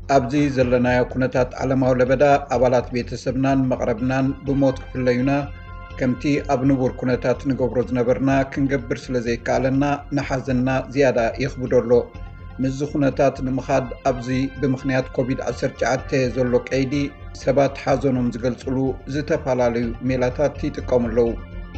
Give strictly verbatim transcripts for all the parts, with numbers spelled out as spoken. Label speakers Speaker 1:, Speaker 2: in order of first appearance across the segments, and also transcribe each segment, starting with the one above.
Speaker 1: ኣብዚ ዘለናዮ ኩነታት ዓለማዊ ለበዳ ኣባላት ቤተሰብናን መቕረብናን ብሞት ክፍለዩና ከምቲ ኣብ ንቡር ኩነታት ንገብሮ ዝነበርና ክንገብር ስለ ዘይከኣለና ንሓዘንና ዝያዳ ይኽብደሎ ምዝ ኩነታት ንምኻድ ኣብዚ ብምኽንያት ኮቪድ ዓሰርተ ትሽዓተ ዘሎ ቀይዲ ሰባት ሓዘኖም ዝገልጽሉ ዝተፋላለዩ ሜላታት ይጥቀሙ ኣለዉ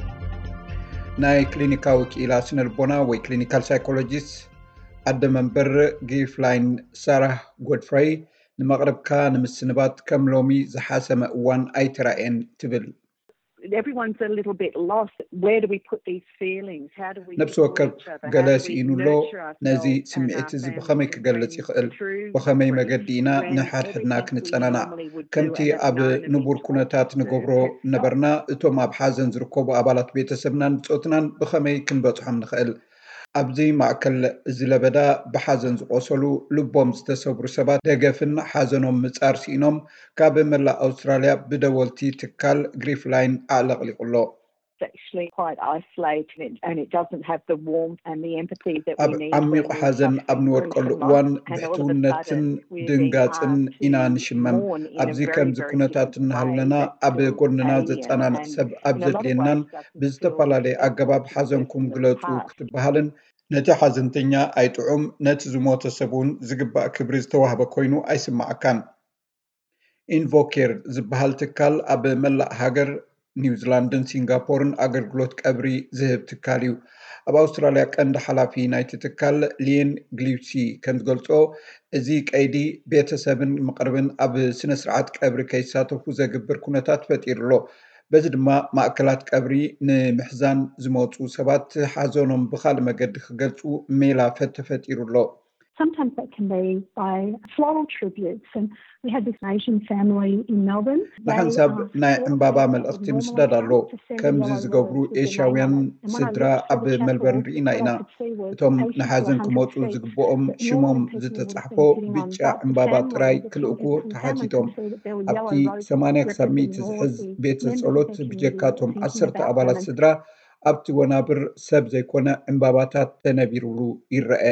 Speaker 1: ናይ ክሊኒካዊ ክኢላ ስነልቦና ወይ ክሊኒካል ሳይኮሎጂስት ኣደ መንበር ጊፍላይን ሳራህ ጎድፍሬይ ንመቕረብካ ንምስንባት ከም ሎሚ ዝሓሰመ እዋን ኣይተራእየን ትብል
Speaker 2: Everyone's a little bit lost. Where do we put these feelings? How do we
Speaker 1: ነብሲ ወከፍ ገለ ሲኢኑሎ ነዚ ስምዒት እዚ ብኸመይ ክገልጽ ይኽእል ብኸመይ መገዲ ኢና ንሓድሕድና ክንጸናናዕ ከምቲ ኣብ ንቡር ኩነታት ንገብሮ ነበርና እቶም ኣብ ሓዘን ዝርከቡ ኣባላት ቤተሰብናን ብፆትናን ብኸመይ ክንበጽሖም ንኽእል ኣብዚ ማእከል እዚ ለበዳ ብሓዘን ዝቆሰሉ ልቦም ዝተሰብሩ ሰባት ደገፍን ሓዘኖም ምጻር ሲኢኖም ካብ መላእ ኣውስትራልያ ብደወልቲ ትካል ግሪፍላይን ኣዕለቕሊቑሎ
Speaker 2: actually quite isolated and it doesn't have the warmth and the empathy that we need.
Speaker 1: ዓሚቕ ሓዘን ኣብ ንወድቀሉ እዋን ብሕትውነትን ድንጋፅን ኢና ንሽመም ኣብዚ ከምዚ ኩነታት እናሃለና ኣብ ጎንና ዘጸናንዕ ሰብ ኣብ ዘድልየናን ብዝተፈላለየ ኣገባብ ሓዘንኩም ግለጹ ክትበሃልን ነቲ ሓዘንተኛ ኣይጥዑም ነቲ ዝሞተ ሰብ እውን ዝግባእ ክብሪ ዝተዋህበ ኮይኑ ኣይስማዓካን ኢንቮኬር ዝበሃል ትካል ኣብ መላእ ሃገር ኒውዚላንድን ሲንጋፖርን ኣገልግሎት ቀብሪ ዝህብ ትካል እዩ ኣብ ኣውስትራልያ ቀንዲ ሓላፊ ናይቲ ትካል ሊን ግሊውሲ ከም ዝገልጾ እዚ ቀይዲ ቤተሰብን መቕረብን ኣብ ስነ ስርዓት ቀብሪ ከይሳተፉ ዘግብር ኩነታት ፈጢሩሎ በዚ ድማ ማእከላት ቀብሪ ንምሕዛን ዝመፁ ሰባት ሓዘኖም ብኻልእ መገዲ ክገልጹ ሜላ ፈተፈጢሩሎ
Speaker 3: Sometimes that can be by floral tributes and we had this Asian family in Melbourne.
Speaker 1: ብሓንሳብ ናይ ዕምባባ መልእኽቲ ምስዳድ ኣሎ ከምዚ ዝገብሩ ኤሽያውያን ስድራ ኣብ መልበርን ርኢና ኢና እቶም ንሓዘን ክመፁ ዝግብኦም ሽሞም ዝተጻሕፎ ብጫ ዕምባባ ጥራይ ክልእኩ ተሓቲቶም ኣብቲ ሰማንያ ክሳብ ሚእቲ ዝሕዝ ቤተ ጸሎት ብጀካቶም ዓሰርተ ኣባላት ስድራ ኣብቲ ወናብር ሰብ ዘይኮነ ዕምባባታት ተነቢሩሉ ይረአ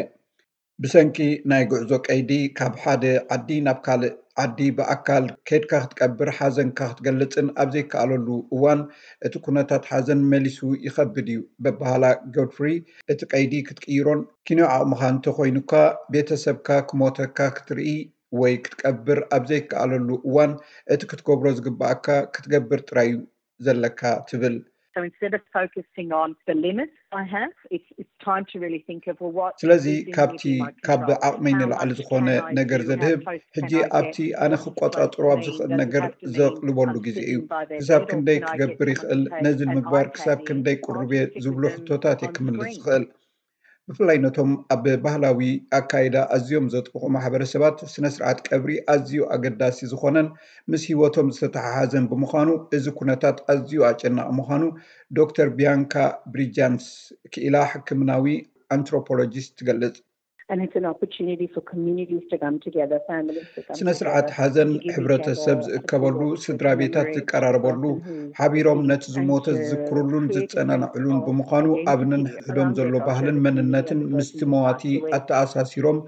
Speaker 1: ብሰንኪ ናይ ጉዕዞ ቀይዲ ካብ ሓደ ዓዲ ናብ ካልእ ዓዲ ብኣካል ከድካ ክትቀብር ሓዘንካ ክትገልጽን ኣብ ዘይከኣለሉ እዋን እቲ ኩነታት ሓዘን መሊሱ ይኸብድ እዩ በባህላ ጎድፍሪ እቲ ቀይዲ ክትቅይሮን ኪንዮ ዓቕምኻ እንተኾይኑካ ቤተሰብካ ክሞተካ ክትርኢ ወይ ክትቀብር ኣብ ዘይከኣለሉ እዋን እቲ ክትገብሮ ዝግባእካ ክትገብር ጥራይ ዘለካ ትብል
Speaker 2: So instead of focusing on the limits I have, it's, it's time to really think of well, what...
Speaker 1: ስለዚ ካብቲ ካብ ዓቕመይ ንላዕሊ ዝኾነ ነገር ዘድህብ ሕጂ ኣብቲ ኣነ ክቆፃፅሮ ኣብ ዝኽእል ነገር ዘቕልበሉ ግዜ እዩ ክሳብ ክንደይ ክገብር ይኽእል ነዚ ንምግባር ክሳብ ክንደይ ቁርቤ ዝብሉ ሕቶታት የክምልስ ዝኽእል ብፍላይ ነቶም ኣብ ባህላዊ ኣካይዳ ኣዝዮም ዘጥብቑ ማሕበረሰባት ስነ ስርዓት ቀብሪ ኣዝዩ ኣገዳሲ ዝኾነን ምስ ሂወቶም ዝተተሓሓዘን ብምዃኑ እዚ ኩነታት ኣዝዩ ኣጨናቂ ምዃኑ ዶክተር ቢያንካ ብሪጃንስ ክኢላ ሕክምናዊ አንትሮፖሎጂስት ትገልጽ
Speaker 3: And it's an opportunity for communities to come together, families to come
Speaker 1: ስነ ስርዓት ሓዘን ሕብረተሰብ ዝእከበሉ ስድራ ቤታት ዝቀራረበሉ ሓቢሮም ነቲ ዝሞተ ዝዝክሩሉን ዝጸናንዕሉን ብምዃኑ ኣብንን ሕዶም ዘሎ ባህልን መንነትን ምስቲ መዋቲ ኣተኣሳሲሮም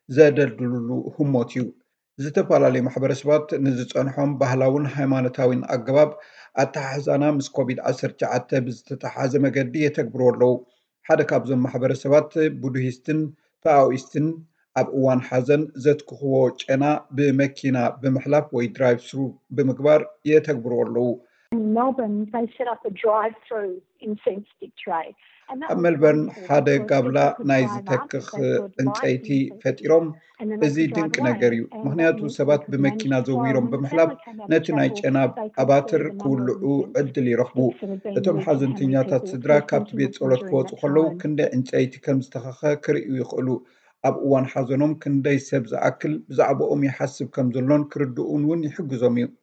Speaker 1: ዘደልድሉሉ ህሞት እዩ ዝተፈላለዩ ማሕበረሰባት ንዝጸንሖም ባህላውን ሃይማኖታዊን ኣገባብ ኣተሓሕዛና ምስ ኮቪድ ዓሰርተ ትሽዓተ ብዝተተሓሓዘ መገዲ የተግብሩ ኣለዉ ሓደ ካብዞም ማሕበረሰባት ቡድሂስትን ታኦኢስትን ኣብ እዋን ሓዘን ዘትክኽዎ ጨና ብመኪና ብምሕላፍ ወይ ድራይቭ ስሩ ብምግባር የተግብሩ ኣለዉ
Speaker 3: In Melbourne they set up a drive through incense stick tray
Speaker 1: ኣብ መልበርን ሓደ ጋብላ ናይ ዝተክኽ እንፀይቲ ፈጢሮም እዚ ድንቂ ነገር እዩ ምክንያቱ ሰባት ብመኪና ዘዊሮም ብምሕላፍ ነቲ ናይ ጨና ኣባትር ክውልዑ ዕድል ይረኽቡ እቶም ሓዘንተኛታት ስድራ ካብቲ ቤት ጸሎት ክወፁ ከለዉ ክንደይ እንፀይቲ ከም ዝተኸኸ ክርእዩ ይኽእሉ ኣብ እዋን ሓዘኖም ክንደይ ሰብ ዝኣክል ብዛዕባኦም ይሓስብ ከም ዘሎን ክርድኡን እውን ይሕግዞም እዩ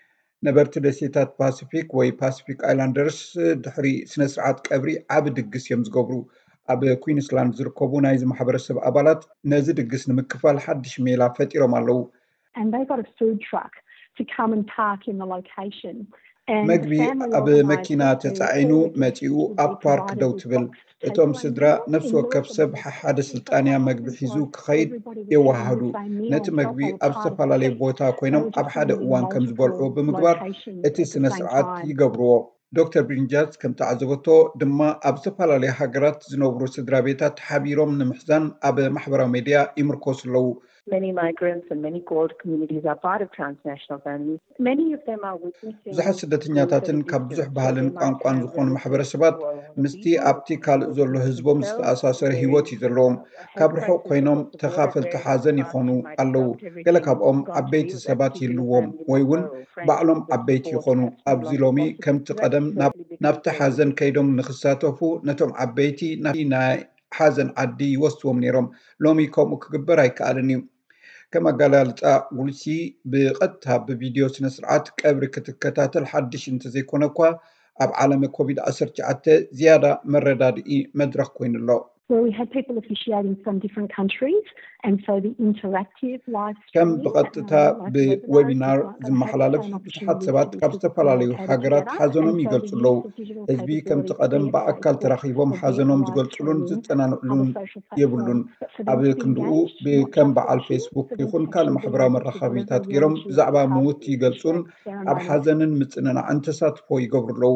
Speaker 1: ነበርቲ ደሴታት ፓሲፊክ ወይ ፓሲፊክ ኣይላንደርስ ድሕሪ ስነ ስርዓት ቀብሪ ዓብ ድግስ እዮም ዝገብሩ ኣብ ኩዊንስላንድ ዝርከቡ ናይዚ ማሕበረሰብ ኣባላት ነዚ ድግስ ንምክፋል ሓድሽ ሜላ ፈጢሮም ኣለዉ
Speaker 3: And they got a food truck to come and park in the location
Speaker 1: መግቢ ኣብ መኪና ተጻዒኑ መጪኡ ኣብ ፓርክ ደው ትብል እቶም ስድራ ነፍሲ ወከፍ ሰብ ሓደ ስልጣንያ መግቢ ሒዙ ክኸይድ የዋሃዱ ነቲ መግቢ ኣብ ዝተፈላለየ ቦታ ኮይኖም ኣብ ሓደ እዋን ከም ዝበልዑ ብምግባር እቲ ስነ ስርዓት ይገብርዎ ዶክተር ብሪንጃዝ ከም ተዓዘበቶ ድማ ኣብ ዝተፈላለየ ሃገራት ዝነብሩ ስድራ ቤታት ሓቢሮም ንምሕዛን ኣብ ማሕበራዊ ሚድያ ይምርኮሱ ኣለዉ
Speaker 2: Many migrants and many Gord communities are part of transnational families. Many of them are witnessing
Speaker 1: ብዙሓት ስደተኛታትን ካብ ብዙሕ ባህልን ቋንቋን ዝኾኑ ማሕበረሰባት ምስቲ ኣብቲ ካልእ ዘሎ ህዝቦም ዝተኣሳሰረ ሂወት እዩ ዘለዎም ካብ ርሑቕ ኮይኖም ተኻፈልቲ ሓዘን ይኾኑ ኣለዉ ገለ ካብኦም ዓበይቲ ሰባት ይህልዎም ወይ እውን ባዕሎም ዓበይቲ ይኾኑ ኣብዚ ሎሚ ከምቲ ቀደም ናብቲ ሓዘን ከይዶም ንኽሳተፉ ነቶም ዓበይቲ ናይ ሓዘን ዓዲ ይወስድዎም ነይሮም ሎሚ ከምኡ ክግበር ኣይከኣልን እዩ ከም ኣገላልጻ ጉልሲ ብቐጥታ ብቪድዮ ስነ ስርዓት ቀብሪ ክትከታተል ሓድሽ እንተዘይኮነ እኳ ኣብ ዓለም ኮቪድ ዓሰርተ ትሽዓተ ዝያዳ መረዳድኢ መድረኽ ኮይኑ ኣሎ
Speaker 3: where we had people officiating from different countries and so the interactive live stream
Speaker 1: ከም ብቐጥታ ብዌቢናር ዝመሓላለፍ ብዙሓት ሰባት ካብ ዝተፈላለዩ ሃገራት ሓዘኖም ይገልጹ ኣለዉ ህዝቢ ከምቲ ቀደም ብኣካል ተራኺቦም ሓዘኖም ዝገልጹሉን ዝጸናንዕሉን የብሉን ኣብ ክንድኡ ብከም በዓል ፌስቡክ ይኹን ካልእ ማሕበራዊ መራኸቢታት ገይሮም ብዛዕባ ምውት ይገልጹን ኣብ ሓዘንን ምጽንናዕን ተሳትፎ ይገብሩ ኣለዉ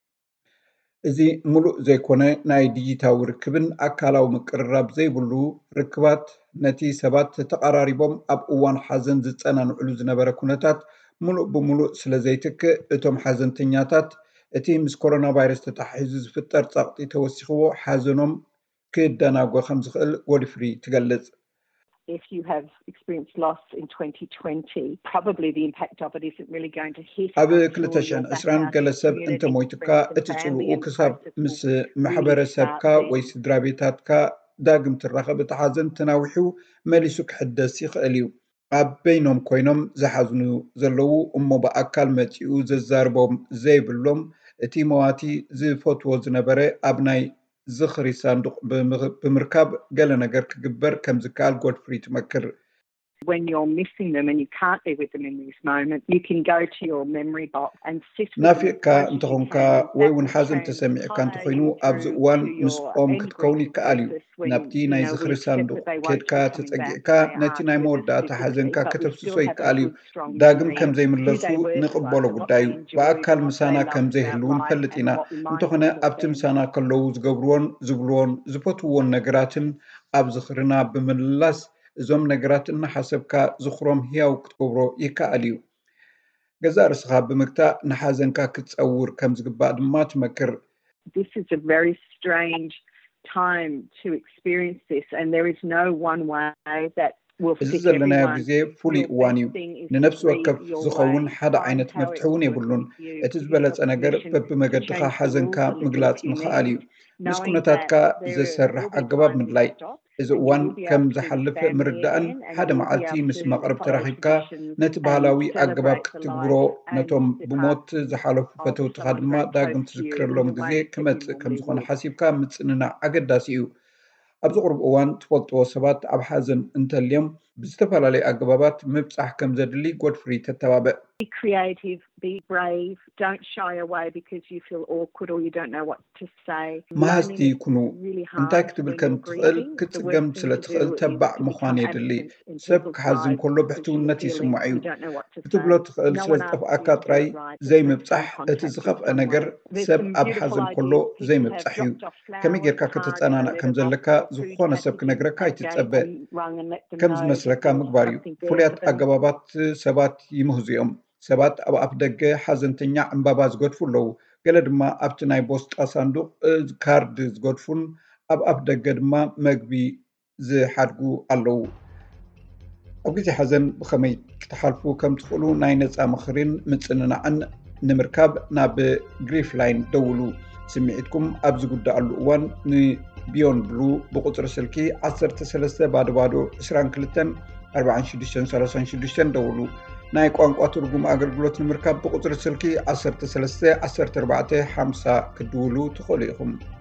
Speaker 1: እዚ ሙሉእ ዘይኮነ ናይ ዲጂታዊ ርክብን ኣካላዊ ምቅርራብ ዘይብሉ ርክባት ነቲ ሰባት ተቀራሪቦም ኣብ እዋን ሓዘን ዝጸናንዕሉ ዝነበረ ኩነታት ሙሉእ ብምሉእ ስለ ዘይትክእ እቶም ሓዘንተኛታት እቲ ምስ ኮሮና ቫይረስ ተታሒዙ ዝፍጠር ጸቕጢ ተወሲኽዎ ሓዘኖም ክደናጎ ከም ዝኽእል ጎድፍሪ ትገልጽ
Speaker 2: If you have experienced loss in twenty twenty, probably the impact of it isn't really going to hit.
Speaker 1: ኣብ ክልተ ሽሕን ዕስራን ገለ ሰብ እንተ ሞይትካ እቲ ጽልኡ ክሳብ ምስ ማሕበረሰብካ ወይ ስድራ ቤታትካ ዳግም ትራኸብ እቲ ሓዘን ተናዊሑ መሊሱ ክሕደስ ይኽእል እዩ ኣብ በይኖም ኮይኖም ዝሓዝኑ ዘለዉ እሞ ብኣካል መጺኡ ዘዛርቦም ዘይብሎም እቲ መዋቲ ዝፈትዎ ዝነበረ ኣብ ናይ ዝኽሪ ሳንዱቕ ብምርካብ ገለ ነገር ክግበር ከም ዝከኣል ጎድፍሪ ትመክር
Speaker 2: When you're missing them and you can't be with them in this moment, you can go to your memory box and sit with
Speaker 1: ናፊቅካ እንተኾንካ ወይ እውን ሓዘን ተሰሚዕካ እንተኾይኑ ኣብዚ እዋን ምስኦም ክትከውን ይከኣል እዩ ናብቲ ናይ ዝኽሪ ሳንዱቕ ከድካ ተጸጊዕካ ነቲ ናይ መወዳእታ ሓዘንካ ከተፍስሶ ይከኣል እዩ ዳግም ከም ዘይምለሱ ንቕበሎ ጉዳይ እዩ ብኣካል ምሳና ከም ዘይህልው ንፈልጥ ኢና እንተኾነ ኣብቲ ምሳና ከለዉ ዝገብርዎን ዝብልዎን ዝፈትውዎን ነገራትን ኣብ ዝኽርና ብምልላስ እዞም ነገራት እናሓሰብካ ዝኽሮም ህያው ክትገብሮ ይከኣል እዩ ገዛ ርስኻ ብምግታእ ንሓዘንካ ክትጸውር ከም ዝግባእ ድማ ትመክር
Speaker 2: This is a very strange time to experience this and there is no one way that
Speaker 1: እዚ ዘለናዮ ግዜ ፍሉይ እዋን እዩ ንነፍሲ ወከፍ ዝኸውን ሓደ ዓይነት መፍትሒ እውን የብሉን እቲ ዝበለጸ ነገር በብመገድኻ ሓዘንካ ምግላጽ ምኽኣል እዩ ምስ ኩነታትካ ዘሰርሕ ኣገባብ ምድላይ እዚ እዋን ከም ዝሓልፍ ምርዳእን ሓደ መዓልቲ ምስ መቕረብ ተራኺብካ ነቲ ባህላዊ ኣገባብ ክትግብሮ ነቶም ብሞት ዝሓለፉ ፈተውትኻ ድማ ዳግም ትዝክረሎም ግዜ ክመጽእ ከም ዝኾነ ሓሲብካ ምጽንናዕ ኣገዳሲ እዩ ኣብዚ ቁርብ እዋን ትፈልጥዎ ሰባት ኣብ ሓዘን እንተልዮም ብዝተፈላለዩ ኣገባባት ምብጻሕ ከም ዘድሊ ጎድፍሪ ተተባብዕ
Speaker 2: Be creative, be brave, don't shy away because you feel awkward or you don't know what to say.
Speaker 1: ማህስቲ ይኩኑ እንታይ ክትብል ከም ትኽእል ክትጽገም ስለ ትኽእል ተባዕ ምዃን የድሊ ሰብ ክሓዝን ከሎ ብሕትውነት ይስማዕ እዩ ክትብሎ ትኽእል ስለ ዝጠፍኣካ ጥራይ ዘይምብጻሕ እቲ ዝኸፍአ ነገር ሰብ ኣብ ሓዘን ከሎ ዘይምብጻሕ እዩ ከመይ ጌርካ ክትጸናናዕ ከም ዘለካ ዝኾነ ሰብ ክነግረካ ኣይትጸበ ከም ዝመስለካ ምግባር እዩ ፍሉያት ኣገባባት ሰባት ይምህዙ እዮም ሰባት ኣብ ኣፍ ደገ ሓዘንተኛ ዕምባባ ዝገድፉ ኣለዉ ገለ ድማ ኣብቲ ናይ ቦስጣ ሳንዱቕ ካርድ ዝገድፉን ኣብ ኣፍ ደገ ድማ መግቢ ዝሓድጉ ኣለዉ ኣብ ግዜ ሓዘን ብኸመይ ክትሓልፉ ከም ትኽእሉ ናይ ነፃ ምኽሪን ምጽንናዕን ንምርካብ ናብ ግሪፍ ላይን ደውሉ ስምዒትኩም ኣብ ዝጉዳኣሉ እዋን ንቢዮን ብሉ ብቁፅሪ ስልኪ ዓሰርተ ሰለስተ ባዶ ባዶ ዕስራን ክልተን ኣርባዓን ሽዱሽተን ሰላሳን ሽዱሽተን ደውሉ ናይ ቋንቋ ትርጉም ኣገልግሎት ንምርካብ ብቁፅሪ ስልኪ ዓሰርተ ሰለስተ ዓሰርተ ኣርባዕተ ሓምሳ ክድውሉ ትኽእሉ ኢኹም